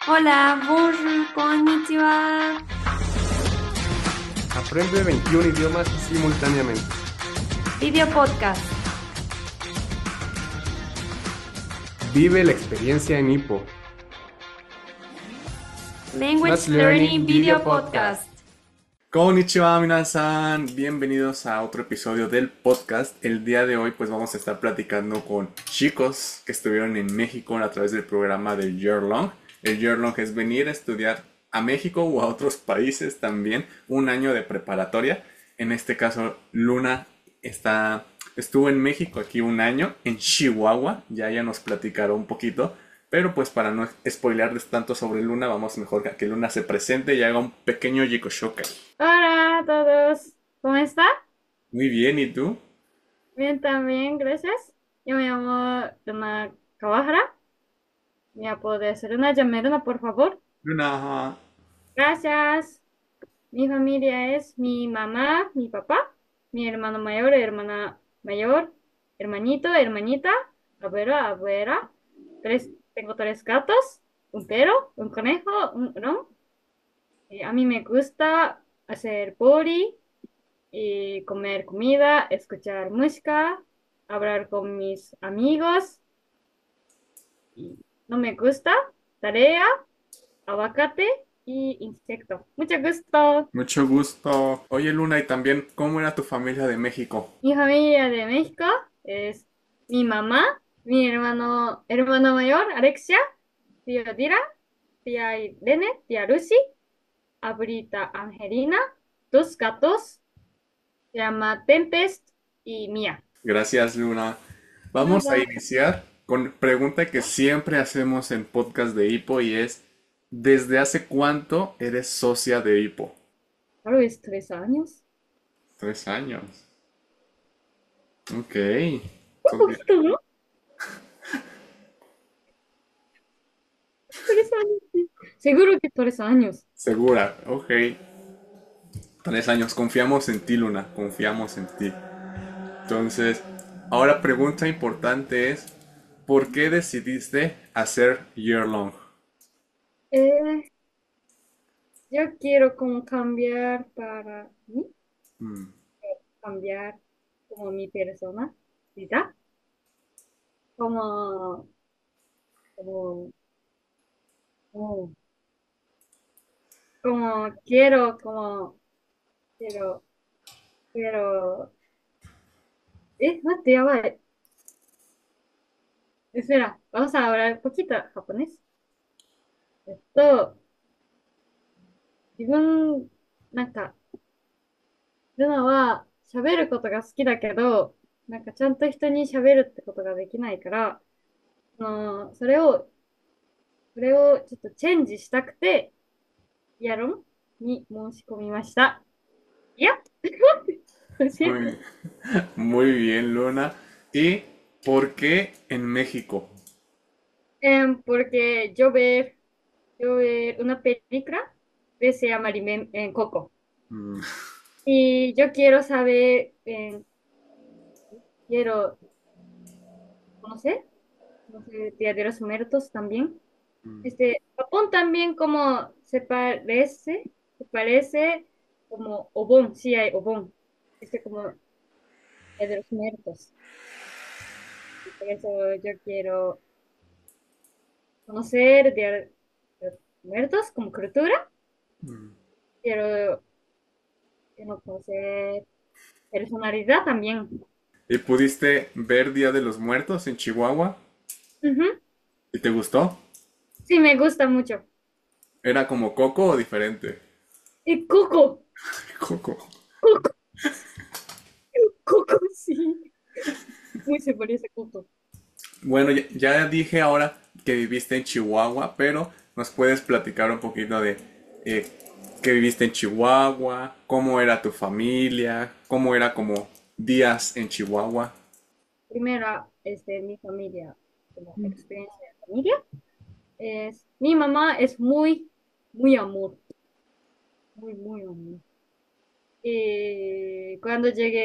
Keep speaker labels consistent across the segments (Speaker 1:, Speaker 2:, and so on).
Speaker 1: Hola, bonjour, konnichiwa.
Speaker 2: Aprende 21 idiomas simultáneamente.
Speaker 1: Video podcast.
Speaker 2: Vive la experiencia en Hippo.
Speaker 1: Language
Speaker 2: Math
Speaker 1: Learning
Speaker 2: Learning
Speaker 1: Video
Speaker 2: Video Podcast.
Speaker 1: Podcast.
Speaker 2: Konnichiwa, minasan. Bienvenidos a otro episodio del podcast. El día de hoy pues vamos a estar platicando con chicos que estuvieron en México a través del programa de Year Long. El Year Long es venir a estudiar a México o a otros países también un año de preparatoria. En este caso, Luna estuvo en México aquí un año, en Chihuahua. Ya ella nos platicará un poquito. Pero pues para no spoilearles tanto sobre Luna, vamos mejor a que Luna se presente y haga un pequeño Yikoshoka.
Speaker 1: Hola a todos. ¿Cómo está?
Speaker 2: Muy bien, ¿y tú?
Speaker 1: Bien, también, gracias. Yo me llamo Luna Kawahara. Mi apodo es Luna. Llame Luna, por favor.
Speaker 2: Luna.
Speaker 1: Gracias. Mi familia es mi mamá, mi papá, mi hermano mayor, hermana mayor, hermanito, hermanita, abuelo, abuela. Tengo tres gatos, un perro, un conejo, un hurón. A mí me gusta hacer body y comer comida, escuchar música, hablar con mis amigos. Y no me gusta tarea, aguacate y insecto. Mucho gusto.
Speaker 2: Mucho gusto. Oye, Luna, y también, ¿cómo era tu familia de México?
Speaker 1: Mi familia de México es mi mamá, mi hermano mayor, Alexia, tía Dira, tía Irene, tía Lucy, abuelita Angelina, dos gatos, se llama Tempest y Mía.
Speaker 2: Gracias, Luna. Vamos a
Speaker 1: Nada,
Speaker 2: iniciar con pregunta que siempre hacemos en podcast de Hippo y es, ¿desde hace cuánto eres socia de Hippo?
Speaker 1: tal vez 3 años.
Speaker 2: 3 años. Ok.
Speaker 1: Un
Speaker 2: Socia.
Speaker 1: poquito, ¿no? 3 años, sí. Seguro que 3 años.
Speaker 2: Segura. Ok. 3 años. Confiamos en ti, Luna. Confiamos en ti. Entonces, ahora pregunta importante es, ¿por qué decidiste hacer Year Long?
Speaker 1: Eh, yo quiero como cambiar para mí,
Speaker 2: Mm,
Speaker 1: cambiar como mi persona, ¿verdad? Como, como, como, como quiero, quiero, no te llama, espera, vamos a hablar un poquito japonés. えっと、自分、なんか、ルナは喋ることが好きだけど、なんかちゃんと人に喋るってことができないから、それをちょっとチェンジしたくて、やろんに申し込みました。いや、教えて。
Speaker 2: muy, muy bien, Luna. ¿Y por qué en México?
Speaker 1: Porque yo ver una película que se llama Coco.
Speaker 2: Mm,
Speaker 1: Y yo quiero saber, quiero conocer, Día de los Muertos también. Japón también como se parece como Obon, sí hay Obon, como Día de los Muertos. Y por eso yo quiero conocer Día de los Muertos como cultura.
Speaker 2: mm.
Speaker 1: Quiero, quiero conocer personalidad también.
Speaker 2: ¿Y pudiste ver Día de los Muertos en Chihuahua?
Speaker 1: Ujú.
Speaker 2: ¿Y te gustó?
Speaker 1: Sí, me gusta mucho.
Speaker 2: ¿Era como Coco o diferente?
Speaker 1: Y Coco,
Speaker 2: Coco.
Speaker 1: Coco, Coco, sí. Muy se parece a Coco.
Speaker 2: Bueno, ya dije ahora que viviste en Chihuahua, pero nos puedes platicar un poquito de eh, qué viviste en Chihuahua, cómo era tu familia, cómo era como días en Chihuahua.
Speaker 1: Primera, mi familia, como experiencia de familia, mi mamá es muy, muy amor, muy, muy amor. Y cuando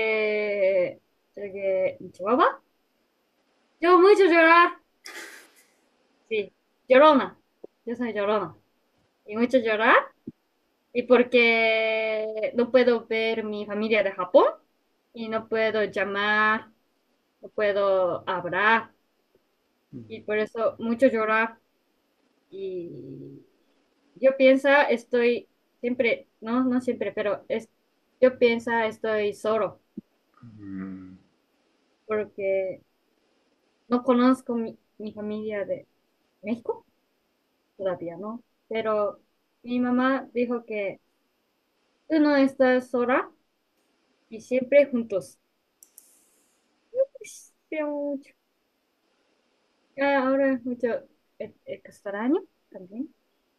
Speaker 1: llegué en Chihuahua, yo mucho llorar, sí, llorona. yo soy llorona. Y mucho llorar. Y porque no puedo ver mi familia de Japón y no puedo llamar, no puedo hablar. Y por eso mucho llorar. Y yo pienso, estoy siempre, no, no siempre, pero yo pienso, estoy solo.
Speaker 2: Mm,
Speaker 1: Porque no conozco mi familia de México, todavía no. Pero mi mamá dijo que tú no estás sola y siempre juntos. Pues, te amo mucho. Ahora es mucho extraño también.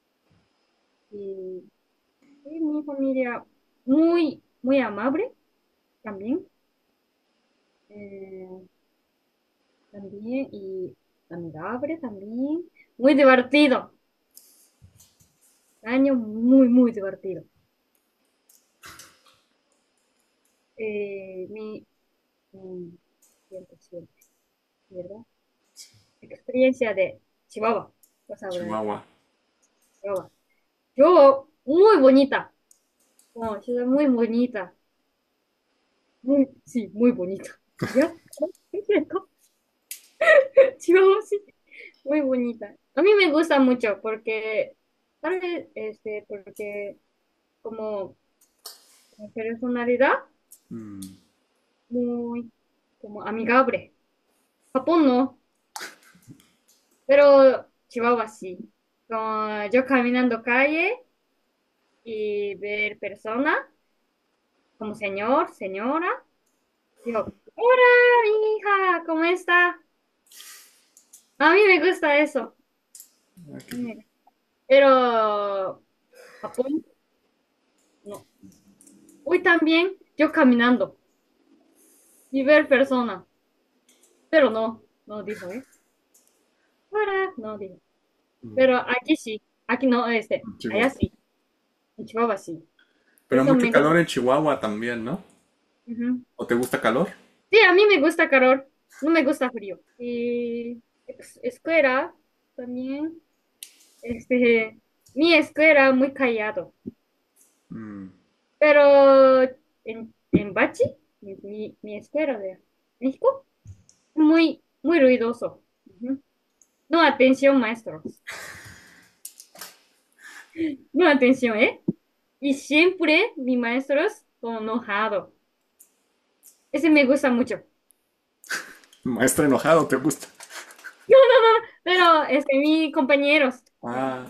Speaker 1: Y, y mi familia muy, muy amable también. eh, también y amigable también. Muy divertido. Año muy, muy divertido. Mi, siempre, siempre, ¿verdad? Experiencia de Chihuahua. Vas a hablar.
Speaker 2: Chihuahua.
Speaker 1: Chihuahua. Yo, muy bonita. No, ciudad muy bonita. Muy, sí, muy bonita. ¿Ya? ¿Es cierto? Chihuahua, sí, muy bonita. A mí me gusta mucho porque, tal vez, porque como, como personalidad,
Speaker 2: Mm,
Speaker 1: muy, como amigable. Japón no, pero Chihuahua sí. Como yo caminando calle y ver personas como señor, señora, digo, hola, mi hija, ¿cómo está? A mí me gusta eso.
Speaker 2: aquí.
Speaker 1: Pero Japón, no. Hoy también yo caminando y ver personas, pero no, no dijo, ¿eh? Hola, no dijo.
Speaker 2: Mm,
Speaker 1: Pero aquí sí, aquí no, allá
Speaker 2: Chihuahua.
Speaker 1: sí, en Chihuahua sí.
Speaker 2: Pero
Speaker 1: Eso
Speaker 2: mucho
Speaker 1: me gusta.
Speaker 2: calor en Chihuahua también, ¿no?
Speaker 1: Ujú.
Speaker 2: ¿O te gusta calor?
Speaker 1: Sí, a mí me gusta calor, no me gusta frío. Y escuela también, mi escuela muy callado.
Speaker 2: Mm,
Speaker 1: Pero en Bachi, mi escuela de México, muy, muy ruidoso. Ujú. No atención, maestros. No atención, ¿eh? Y siempre mi maestro es como enojado. Ese me gusta mucho.
Speaker 2: Maestro enojado, ¿te gusta?
Speaker 1: Pero mi compañeros,
Speaker 2: Ah,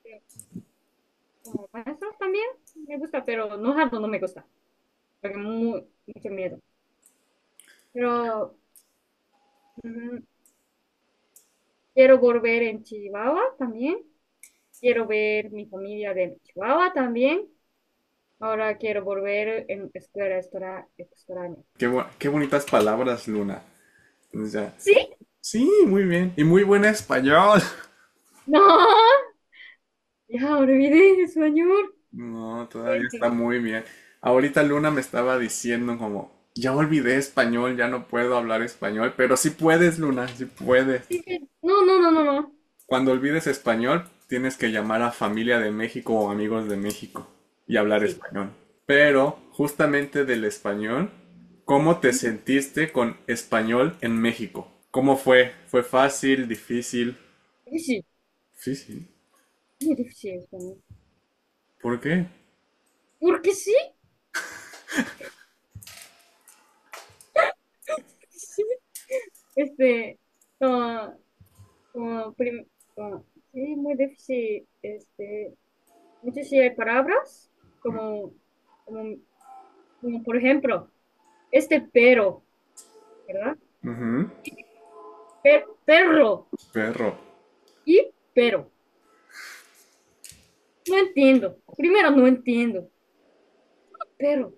Speaker 1: como maestros también me gusta, pero enojado no me gusta. Porque mucho miedo. Pero ujú, quiero volver en Chihuahua también. Quiero ver mi familia de Chihuahua también. Ahora quiero volver en escuela extraña.
Speaker 2: qué bonitas palabras, Luna. O sea,
Speaker 1: ¿Sí?
Speaker 2: sí, muy bien. Y muy buen español.
Speaker 1: No, ya olvidé español.
Speaker 2: No, todavía está
Speaker 1: Este,
Speaker 2: muy bien. Ahorita Luna me estaba diciendo como, ya olvidé español, ya no puedo hablar español, pero sí puedes, Luna, sí puedes.
Speaker 1: No, no, no, no, no.
Speaker 2: Cuando olvides español, tienes que llamar a familia de México o amigos de México y hablar
Speaker 1: Sí.
Speaker 2: español. Pero, justamente del español, ¿cómo te sentiste con español en México? ¿Cómo fue? ¿Fue fácil, difícil?
Speaker 1: Difícil,
Speaker 2: Difícil.
Speaker 1: muy difícil español.
Speaker 2: ¿Por qué?
Speaker 1: ¿Por qué sí? Sí. Este, como, sí, muy difícil. Muchas sí hay palabras, como, como, como por ejemplo, pero, ¿verdad?
Speaker 2: Ujú.
Speaker 1: Perro
Speaker 2: Perro.
Speaker 1: y pero. No entiendo. Primero no entiendo. Pero,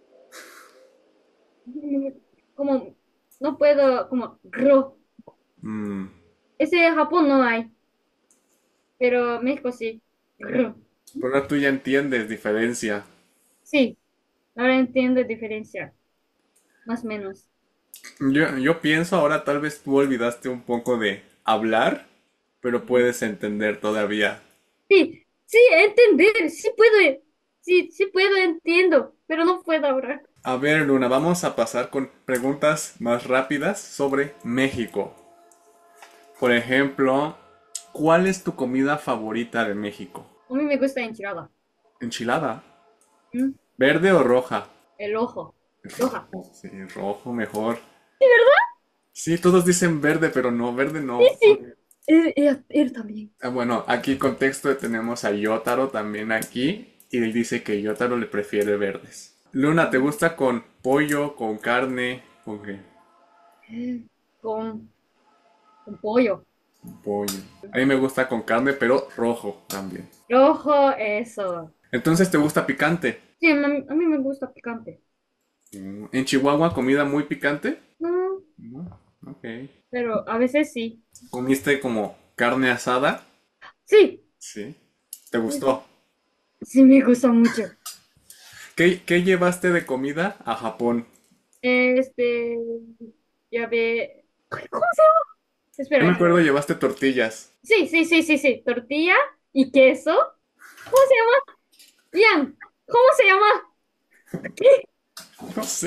Speaker 1: como, no puedo, como,
Speaker 2: Mm.
Speaker 1: Ese de Japón no hay, pero México sí. Gro.
Speaker 2: Pero tú ya entiendes diferencia.
Speaker 1: Sí, ahora entiendo diferencia, más o menos.
Speaker 2: Yo pienso ahora tal vez tú olvidaste un poco de hablar, pero puedes entender todavía.
Speaker 1: Sí, sí, entender, sí puedo, sí, sí puedo, entiendo, pero no puedo hablar.
Speaker 2: A ver, Luna, vamos a pasar con preguntas más rápidas sobre México. Por ejemplo, ¿cuál es tu comida favorita de México?
Speaker 1: A mí me gusta enchilada.
Speaker 2: ¿Enchilada?
Speaker 1: ¿Mm?
Speaker 2: ¿Verde o roja?
Speaker 1: El ojo, roja.
Speaker 2: Rojo, sí, rojo mejor.
Speaker 1: ¿Sí, verdad?
Speaker 2: Sí, todos dicen verde, pero no, verde
Speaker 1: Sí,
Speaker 2: no.
Speaker 1: sí. Él también.
Speaker 2: Bueno, aquí contexto tenemos a Yotaro también aquí y él dice que Yotaro le prefiere verdes. Luna, ¿te gusta con pollo, con carne, con qué?
Speaker 1: Eh, Con, con pollo.
Speaker 2: Pollo. A mí me gusta con carne, pero rojo también.
Speaker 1: Rojo, eso.
Speaker 2: Entonces, ¿te gusta picante?
Speaker 1: Sí, a mí me gusta picante.
Speaker 2: ¿En Chihuahua comida muy picante?
Speaker 1: No,
Speaker 2: No. Ok.
Speaker 1: pero a veces sí.
Speaker 2: ¿Comiste como carne asada?
Speaker 1: Sí,
Speaker 2: Sí. ¿Te
Speaker 1: sí, sí.
Speaker 2: gustó?
Speaker 1: Sí, me gusta mucho.
Speaker 2: ¿Qué llevaste de comida a Japón?
Speaker 1: Este, ya ve. Ay, ¿cómo se llama?
Speaker 2: Yo me
Speaker 1: Espera,
Speaker 2: acuerdo
Speaker 1: espera.
Speaker 2: llevaste tortillas.
Speaker 1: Sí, sí, sí, sí, sí. Tortilla y queso. ¿Cómo se llama? Ian, ¿cómo se llama? ¿Qué?
Speaker 2: No sé.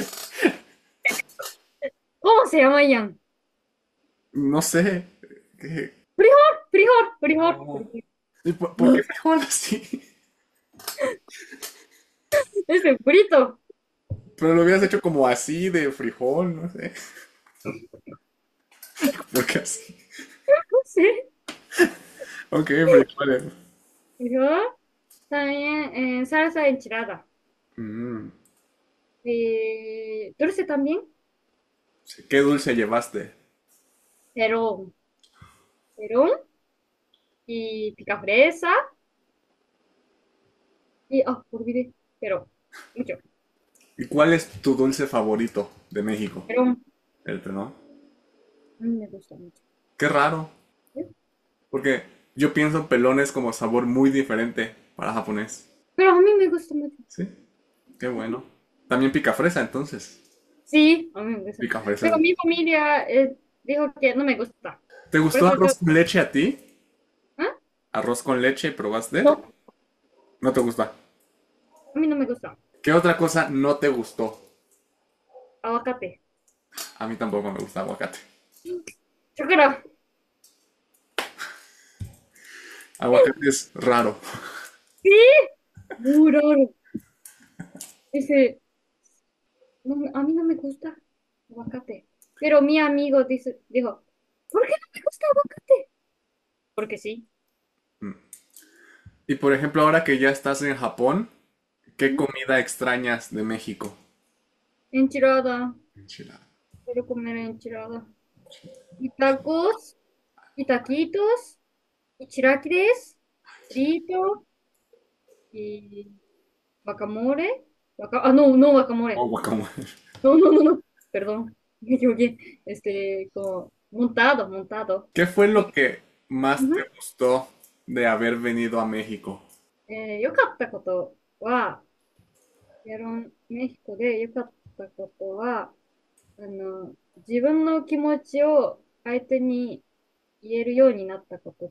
Speaker 1: ¿Cómo se llama Ian?
Speaker 2: No sé. ¿Qué?
Speaker 1: Frijol, frijol, frijol,
Speaker 2: No.
Speaker 1: frijol.
Speaker 2: ¿Y por qué frijol así?
Speaker 1: Ese frito.
Speaker 2: Pero lo hubieras hecho como así de frijol, no sé. ¿Por qué así?
Speaker 1: No sé.
Speaker 2: Ok, frijoles.
Speaker 1: Frijol. También salsa enchilada.
Speaker 2: Mm,
Speaker 1: Dulce también,
Speaker 2: sí. ¿Qué dulce llevaste?
Speaker 1: pero perón y picafresa y, olvidé, pero mucho.
Speaker 2: ¿Y cuál es tu dulce favorito de México?
Speaker 1: Perón,
Speaker 2: El no.
Speaker 1: a mí me gusta mucho.
Speaker 2: Qué raro,
Speaker 1: ¿Sí?
Speaker 2: porque yo pienso pelones como sabor muy diferente para japonés.
Speaker 1: Pero a mí me gusta mucho.
Speaker 2: Sí, qué
Speaker 1: Ujú.
Speaker 2: bueno. También pica fresa, entonces.
Speaker 1: Sí, a mí me gusta.
Speaker 2: Pica fresa.
Speaker 1: Pero mi familia dijo que no me gusta.
Speaker 2: ¿Te
Speaker 1: Por
Speaker 2: gustó
Speaker 1: eso yo,
Speaker 2: arroz con leche a ti?
Speaker 1: ¿ah?
Speaker 2: ¿Arroz con leche probaste?
Speaker 1: No,
Speaker 2: No te gusta.
Speaker 1: a mí no me gusta.
Speaker 2: ¿Qué otra cosa no te gustó?
Speaker 1: Aguacate.
Speaker 2: A mí tampoco me gusta aguacate.
Speaker 1: Chocora.
Speaker 2: Aguacate es raro.
Speaker 1: Sí, muy raro. Dice, no, a mí no me gusta aguacate. Pero mi amigo dijo, ¿por qué no me gusta aguacate? Porque sí.
Speaker 2: Y por ejemplo, ahora que ya estás en Japón, ¿qué
Speaker 1: ¿Mm?
Speaker 2: comida extrañas de México?
Speaker 1: Enchilada.
Speaker 2: Enchilada.
Speaker 1: Quiero comer enchilada. Y tacos, y taquitos, y chilaquiles, frito, y guacamole. No, no
Speaker 2: Oh,
Speaker 1: guacamole.
Speaker 2: guacamole.
Speaker 1: No, no, no, no. Perdón, me equivoqué. Como montado, montado.
Speaker 2: ¿Qué fue
Speaker 1: Y,
Speaker 2: lo que más te
Speaker 1: ujú.
Speaker 2: gustó de haber venido a México?
Speaker 1: 良かったことは、メヒコで良かったことは、自分の気持ちを相手に言えるようになったこと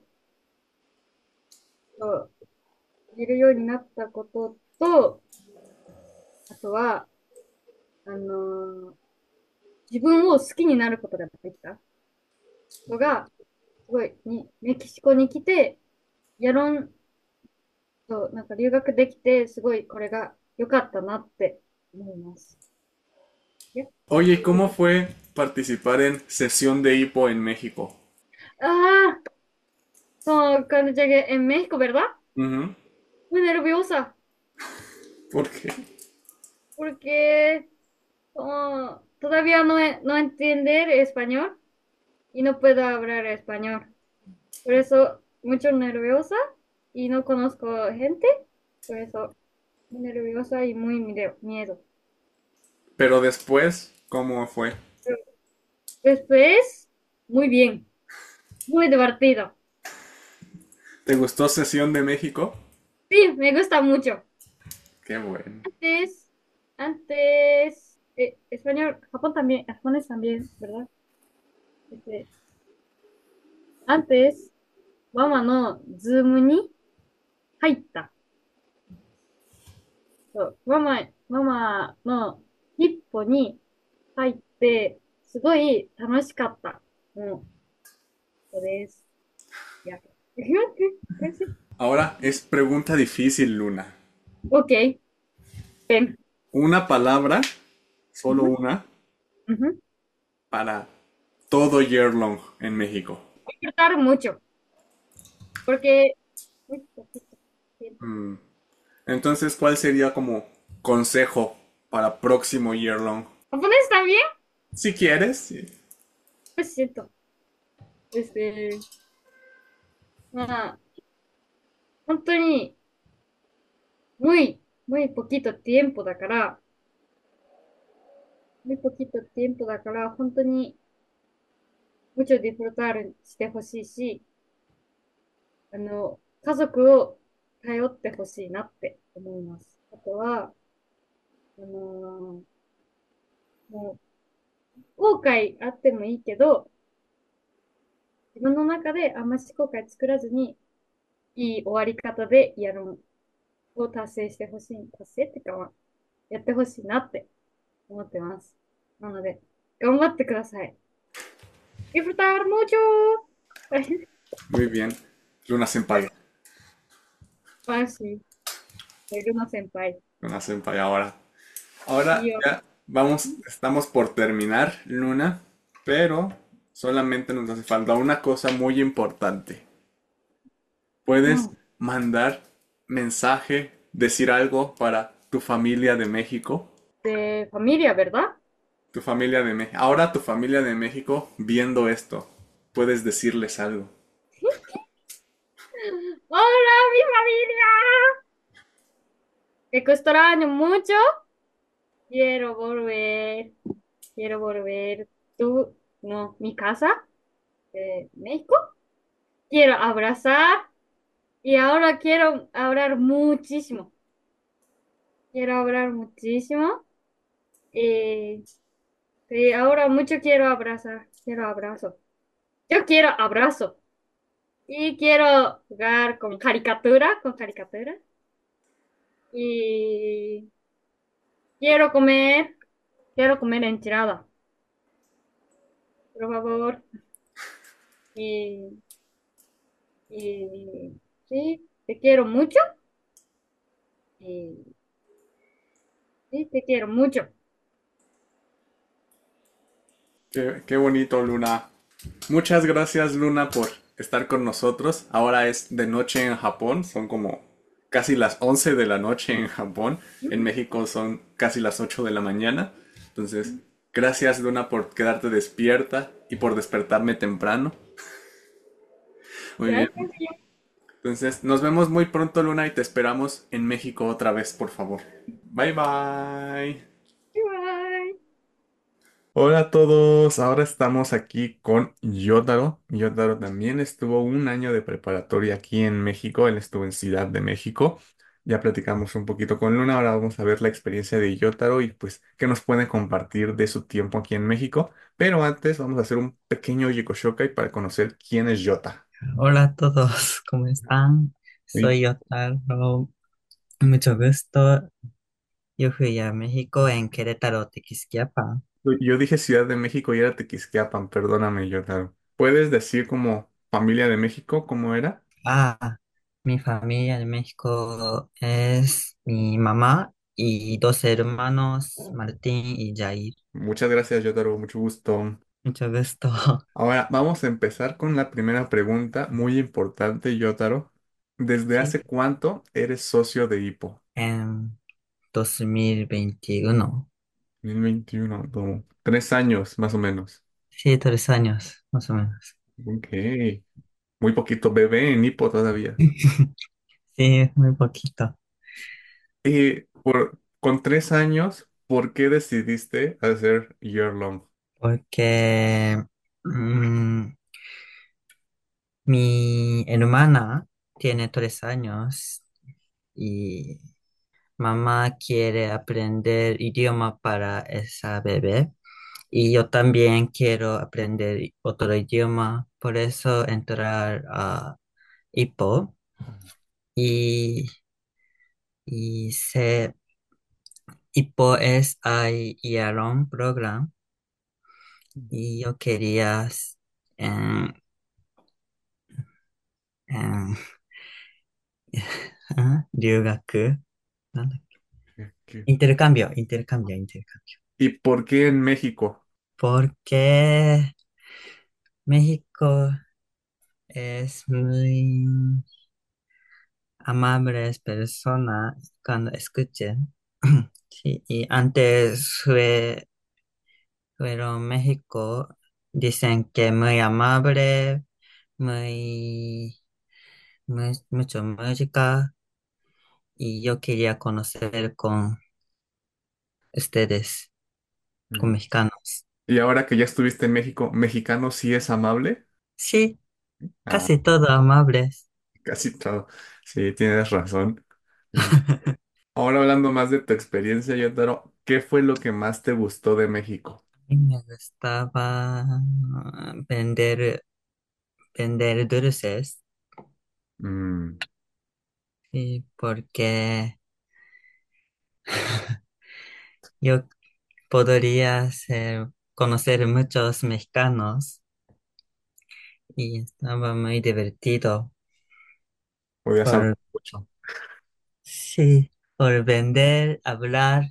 Speaker 1: と言えるようになったことと、あとは、あの、自分を好きになることができたことが、すごいメキシコに来て、やろんと、なんか留学できて、すごいこれが良かったなって思います。や
Speaker 2: Oye, ¿y cómo fue participar en sesión de hipo en México?
Speaker 1: Ah, cuando llegué en México, ¿verdad?
Speaker 2: Ujú.
Speaker 1: Muy nerviosa,
Speaker 2: ¿Por qué?
Speaker 1: porque todavía no entender español y no puedo hablar español. Por eso, mucho nerviosa y no conozco gente. Por eso, muy nerviosa y muy miedo.
Speaker 2: Pero después, ¿cómo fue?
Speaker 1: Pero después, muy bien, muy divertido.
Speaker 2: ¿Te gustó sesión de México?
Speaker 1: Sí, me gusta mucho.
Speaker 2: Qué bueno.
Speaker 1: Antes, antes, español, Japón también, japonés también, ¿verdad? Este, antes, ママのズームに、 入った。そうママの一歩に入って、すごい楽しかった。もう、そうです。いや。
Speaker 2: Ahora es pregunta difícil, Luna.
Speaker 1: Ok, ven.
Speaker 2: Una palabra, solo
Speaker 1: Ujú,
Speaker 2: una,
Speaker 1: ujú.
Speaker 2: para todo year long en México.
Speaker 1: Disfrutar mucho, porque muy poquito tiempo.
Speaker 2: Mm. Entonces, ¿cuál sería como consejo para próximo year long?
Speaker 1: ¿Japonés también?
Speaker 2: Si quieres, sí.
Speaker 1: Pues siento. Este,まあ、本当に、muy poquito tiempo だから、muy poquito tiempo だから、本当に、mucho disfrutar してほしいし、家族を頼ってほしいなって思います。あとは、あのもう、後悔あってもいいけど、自分の中であんまし後悔作らずに、いい終わり方でやるを達成してほしい。達成ってか、まあ、やってほしいなって思ってます。なので、頑張ってください。Disfrutar mucho.
Speaker 2: Muy bien. Luna Senpai.
Speaker 1: Ah, sí, soy Luna Senpai.
Speaker 2: Luna Senpai ahora. Ahora
Speaker 1: Y yo,
Speaker 2: ya vamos, estamos por terminar, Luna, pero solamente nos hace falta una cosa muy importante. ¿Puedes
Speaker 1: mm,
Speaker 2: mandar mensaje, decir algo para tu familia de México?
Speaker 1: de familia, ¿verdad?
Speaker 2: Tu familia de México. Ahora tu familia de México viendo esto, puedes decirles algo.
Speaker 1: ¡Hola, mi familia! Te extraño mucho. Quiero volver. Quiero volver. Tú, no, mi casa de México. Quiero abrazar. Y ahora quiero hablar muchísimo. Quiero hablar muchísimo. Y sí, ahora mucho quiero abrazar. Quiero abrazo. Yo quiero abrazo. Y quiero jugar con caricatura, con caricatura. Y quiero comer enchilada, por favor. Y, y sí, te quiero mucho. Y sí, te quiero mucho.
Speaker 2: Qué bonito, Luna. Muchas gracias, Luna, por estar con nosotros. Ahora es de noche en Japón, son como casi las 11 de la noche en Japón. En México son casi las 8 de la mañana. Entonces, gracias, Luna, por quedarte despierta y por despertarme temprano. Muy bien.
Speaker 1: Gracias.
Speaker 2: Entonces, nos vemos muy pronto, Luna, y te esperamos en México otra vez, por favor. Bye bye.
Speaker 1: Bye.
Speaker 2: Hola a todos, ahora estamos aquí con Yotaro. Yotaro también estuvo un año de preparatoria aquí en México, él estuvo en Ciudad de México. Ya platicamos un poquito con Luna, ahora vamos a ver la experiencia de Yotaro y pues qué nos puede compartir de su tiempo aquí en México. Pero antes vamos a hacer un pequeño Yokoshokai para conocer quién es Yota.
Speaker 3: Hola a todos, ¿cómo están?
Speaker 2: Y
Speaker 3: Soy Otaro, mucho gusto. Yo fui a México en Querétaro, Tequisquiapan.
Speaker 2: yo dije Ciudad de México y era Tequisquiapan, perdóname, Yotaro. ¿Puedes decir como familia de México cómo era?
Speaker 3: Ah, mi familia en México es mi mamá y dos hermanos, Martín y Jair.
Speaker 2: Muchas gracias, Yotaro, mucho gusto.
Speaker 3: Mucho gusto.
Speaker 2: Ahora vamos a empezar con la primera pregunta, muy importante, Yotaro. ¿Desde
Speaker 3: Sí,
Speaker 2: hace cuánto eres socio de Hippo?
Speaker 3: en 2021.
Speaker 2: 2021, como 3 años más o menos.
Speaker 3: Sí, 3 años, más o menos.
Speaker 2: Ok, muy poquito bebé en Hippo todavía.
Speaker 3: Sí, muy poquito.
Speaker 2: Con 3 años, ¿por qué decidiste hacer Year Long?
Speaker 3: Porque mm, mi hermana tiene 3 años y mamá quiere aprender idioma para esa bebé y yo también quiero aprender otro idioma, por eso entrar a IPO y, y se, y pues hay un programa y yo quería em, em, 留学
Speaker 2: ¿Qué?
Speaker 3: intercambio.
Speaker 2: ¿Y por qué en México?
Speaker 3: Porque México es muy amables personas cuando escuchen. Sí, y antes fueron México, dicen que muy amable, muy, mucho música, y yo quería conocer con ustedes, con
Speaker 2: Mm.
Speaker 3: mexicanos.
Speaker 2: Y ahora que ya estuviste en México, ¿mexicano sí es amable?
Speaker 3: Sí,
Speaker 2: Ah,
Speaker 3: casi todo amables.
Speaker 2: casi todo. Sí, tienes razón. Mm. Ahora hablando más de tu experiencia, Yotaro, ¿qué fue lo que más te gustó de México?
Speaker 3: Y me gustaba vender, vender dulces,
Speaker 2: Mm,
Speaker 3: sí, porque yo podría conocer muchos mexicanos y estaba muy divertido
Speaker 2: podías hablar
Speaker 3: por,
Speaker 2: mucho.
Speaker 3: sí, por vender, hablar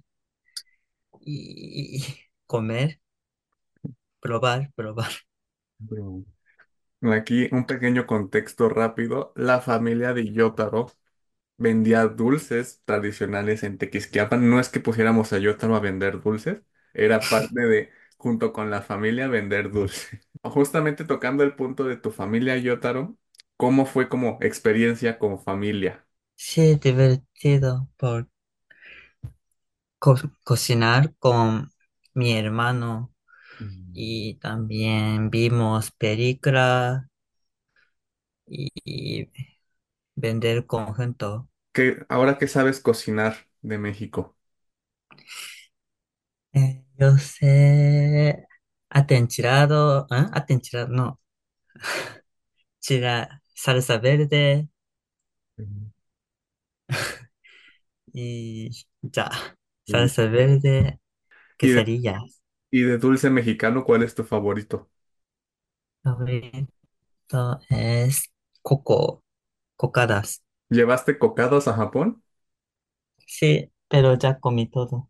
Speaker 3: y comer, probar.
Speaker 2: Mm. Aquí un pequeño contexto rápido. La familia de Yotaro vendía dulces tradicionales en Tequisquiapan. No es que pusiéramos a Yotaro a vender dulces, era parte de, junto con la familia, vender dulces. Justamente tocando el punto de tu familia, Yotaro, ¿cómo fue como experiencia con familia?
Speaker 3: Sí, divertido por cocinar con mi hermano
Speaker 2: Mm.
Speaker 3: y también vimos películas y vender conjunto.
Speaker 2: Ahora que sabes cocinar de México?
Speaker 3: Yo sé atenchilado, ¿eh? Atenchilado, no, salsa verde
Speaker 2: Mm.
Speaker 3: y ya,
Speaker 2: Sí.
Speaker 3: salsa verde,
Speaker 2: ¿Y de,
Speaker 3: quesadillas.
Speaker 2: y de dulce mexicano, cuál es tu favorito?
Speaker 3: Favorito es cocadas.
Speaker 2: ¿Llevaste cocados a Japón?
Speaker 3: Sí, pero ya comí todo.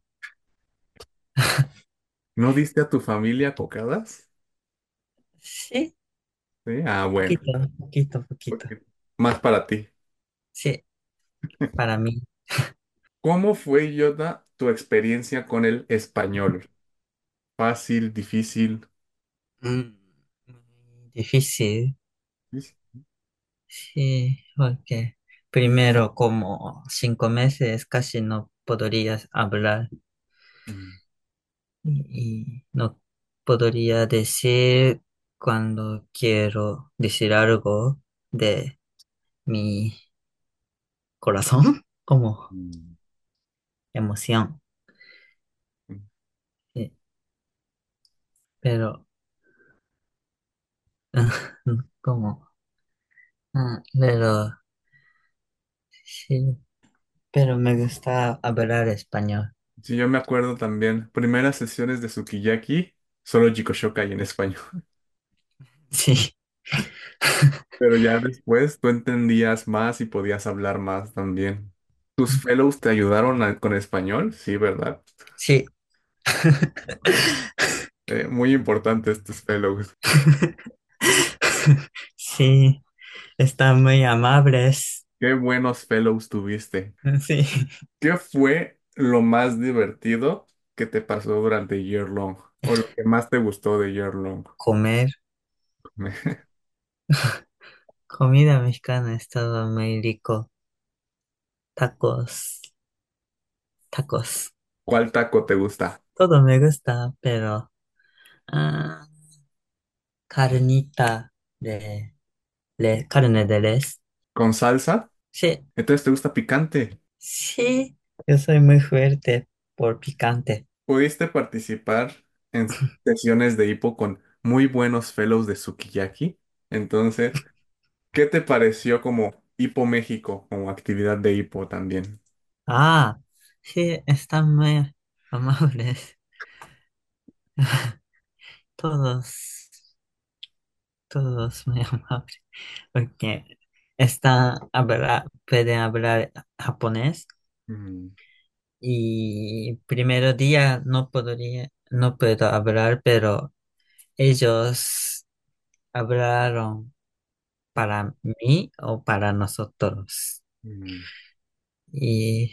Speaker 2: ¿No diste a tu familia cocadas?
Speaker 3: Sí,
Speaker 2: Sí, ah, bueno,
Speaker 3: poquito.
Speaker 2: porque más para ti.
Speaker 3: Sí, para mí.
Speaker 2: ¿Cómo fue, Yoda, tu experiencia con el español? ¿Fácil, difícil?
Speaker 3: Mm, muy difícil.
Speaker 2: Sí.
Speaker 3: Sí, porque primero como 5 meses casi no podrías hablar
Speaker 2: Mm,
Speaker 3: y no podría decir cuando quiero decir algo de mi corazón, como
Speaker 2: mm,
Speaker 3: emoción.
Speaker 2: mm.
Speaker 3: Sí, pero como, pero sí, pero me gusta hablar español.
Speaker 2: Sí, yo me acuerdo también, primeras sesiones de Sukiyaki, solo Jikoshokai en español.
Speaker 3: Sí,
Speaker 2: Pero ya después tú entendías más y podías hablar más también. ¿Tus fellows te ayudaron con español? Sí, ¿verdad?
Speaker 3: sí.
Speaker 2: Muy importantes tus fellows.
Speaker 3: Sí, están muy amables.
Speaker 2: Qué buenos fellows tuviste.
Speaker 3: Sí,
Speaker 2: ¿Qué fue lo más divertido que te pasó durante Year Long? ¿O lo que más te gustó de Year Long?
Speaker 3: comer comida mexicana estaba muy rico. Tacos, tacos.
Speaker 2: ¿Cuál taco te gusta?
Speaker 3: Todo me gusta, pero ah, carnita carne de res.
Speaker 2: ¿Con salsa?
Speaker 3: Sí,
Speaker 2: Entonces te gusta picante.
Speaker 3: sí, yo soy muy fuerte por picante.
Speaker 2: ¿Pudiste participar en sesiones de hipo con muy buenos fellows de Sukiyaki? Entonces, ¿qué te pareció como Hipo México como actividad de hipo también.
Speaker 3: Ah, sí, están muy amables. Todos, todos muy amables. Porque pueden hablar japonés
Speaker 2: Mm,
Speaker 3: y primero día no puedo hablar, pero ellos hablaron para mí o para nosotros.
Speaker 2: mm.
Speaker 3: Y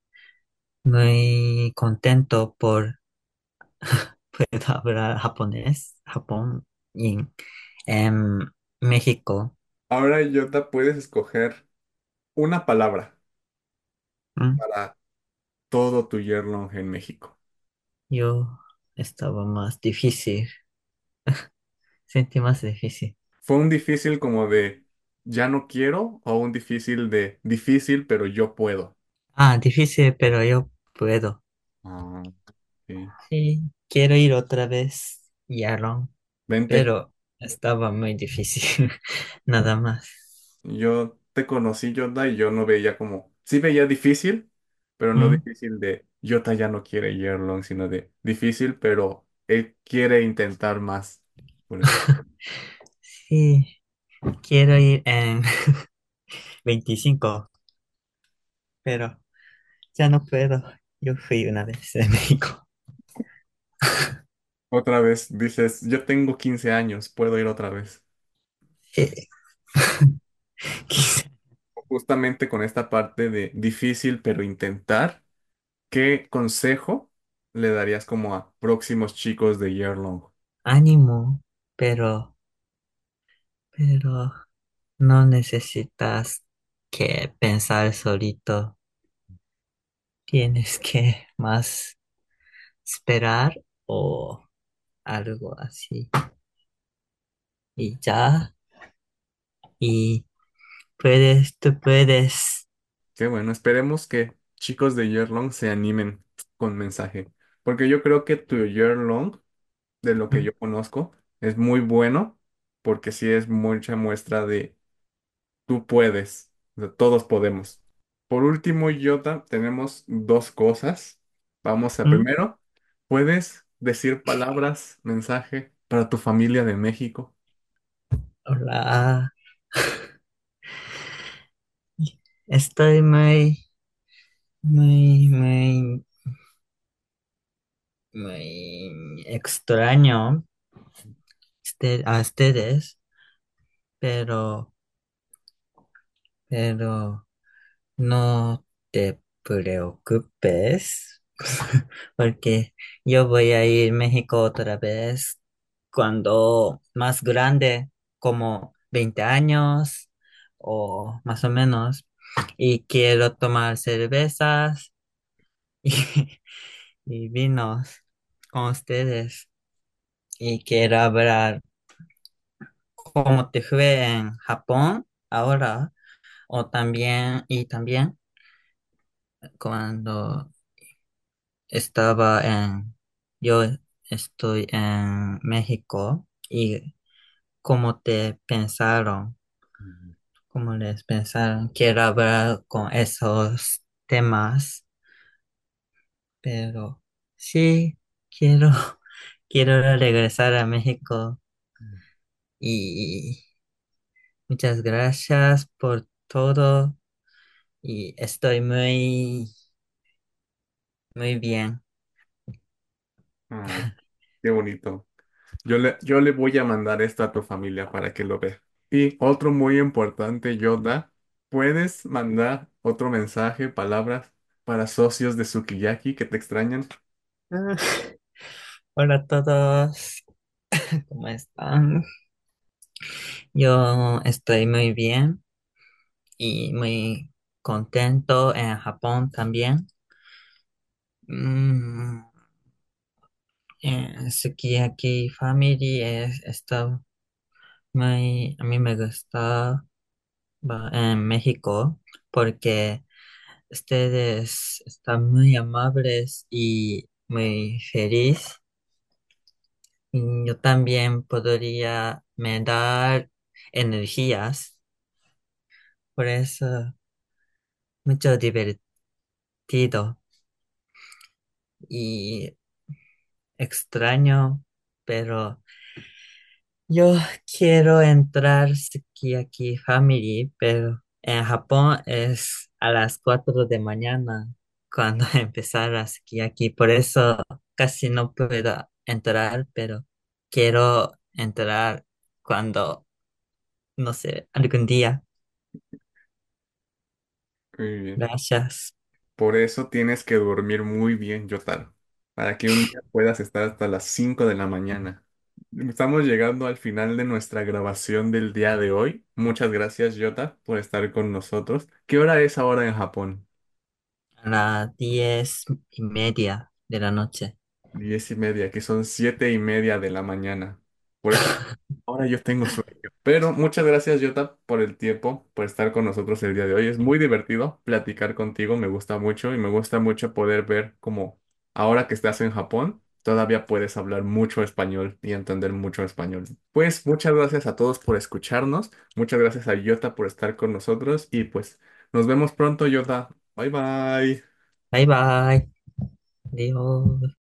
Speaker 3: muy contento por poder hablar Japón en México.
Speaker 2: Ahora, Yota, puedes escoger una palabra
Speaker 3: ¿Mm?
Speaker 2: para todo tu year long en México.
Speaker 3: Yo estaba más difícil, sentí más difícil.
Speaker 2: ¿Fue un difícil como de ya no quiero o un difícil de difícil pero yo puedo?
Speaker 3: Ah, difícil, pero yo puedo.
Speaker 2: Ah, sí.
Speaker 3: Sí, quiero ir otra vez, Yaron,
Speaker 2: Vente.
Speaker 3: pero estaba muy difícil, nada más.
Speaker 2: Yo te conocí, Yota, y yo no veía como, sí veía difícil, pero no
Speaker 3: ¿Mm?
Speaker 2: difícil de Yota ya no quiere yearlong, sino de difícil, pero él quiere intentar más. Por eso.
Speaker 3: Sí, quiero ir en 25, pero ya no puedo. Yo fui una vez en México.
Speaker 2: Otra vez dices, yo tengo 15 años, puedo ir otra vez.
Speaker 3: Eh, quizá-
Speaker 2: Justamente con esta parte de difícil, pero intentar, ¿qué consejo le darías como a próximos chicos de yearlong?
Speaker 3: ánimo, pero no necesitas que pensar solito. Tienes que más esperar o algo así. Y ya, y tú puedes.
Speaker 2: Qué bueno, esperemos que chicos de yearlong se animen con mensaje, porque yo creo que tu yearlong, de lo que
Speaker 3: ¿Mm?
Speaker 2: yo conozco, es muy bueno, porque sí es mucha muestra de tú puedes, o sea, todos podemos. Por último, Jota, tenemos dos cosas. Vamos a
Speaker 3: ¿Mm?
Speaker 2: primero, ¿puedes decir palabras, mensaje para tu familia de México?
Speaker 3: Hola, estoy muy, muy extraño a ustedes, pero, pero no te preocupes, porque yo voy a ir a México otra vez cuando más grande, como 20 años o más o menos, y quiero tomar cervezas y, y vinos con ustedes y quiero hablar cómo te fue en Japón ahora o también cuando yo estoy en México y cómo te pensaron,
Speaker 2: Ujú.
Speaker 3: cómo les pensaron. Quiero hablar con esos temas, pero sí, quiero, quiero regresar a México y muchas gracias por todo y estoy muy bien.
Speaker 2: Ay, qué bonito. Yo le voy a mandar esto a tu familia para que lo vea. Y otro muy importante, Yoda, ¿puedes mandar otro mensaje, palabras para socios de Sukiyaki que te extrañan?
Speaker 3: Ah, hola a todos, ¿cómo están? Yo estoy muy bien y muy contento en Japón también. Mm, Sukiyaki Family a mí me gusta en México porque ustedes están muy amables y muy feliz. Y yo también podría me dar energías Por eso, mucho divertido y extraño, pero yo quiero entrar Sukiyaki Family, pero en Japón es a las 4 de mañana cuando empezar a Sukiyaki. Por eso casi no puedo entrar, pero quiero entrar cuando, no sé, algún día.
Speaker 2: Muy bien.
Speaker 3: Gracias.
Speaker 2: Por eso tienes que dormir muy bien, Yotaro, para que un día puedas estar hasta las 5 de la mañana. Estamos llegando al final de nuestra grabación del día de hoy. Muchas gracias, Jota, por estar con nosotros. ¿Qué hora es ahora en Japón?
Speaker 3: A las 10:30 de la noche.
Speaker 2: 10:30, que son 7:30 de la mañana. Por eso ahora yo tengo sueño. Pero muchas gracias, Jota, por el tiempo, por estar con nosotros el día de hoy. Es muy divertido platicar contigo, me gusta mucho y me gusta mucho poder ver cómo ahora que estás en Japón, todavía puedes hablar mucho español y entender mucho español. Pues muchas gracias a todos por escucharnos. Muchas gracias a Jota por estar con nosotros y pues nos vemos pronto, Jota. Bye bye.
Speaker 3: Bye bye. Adiós.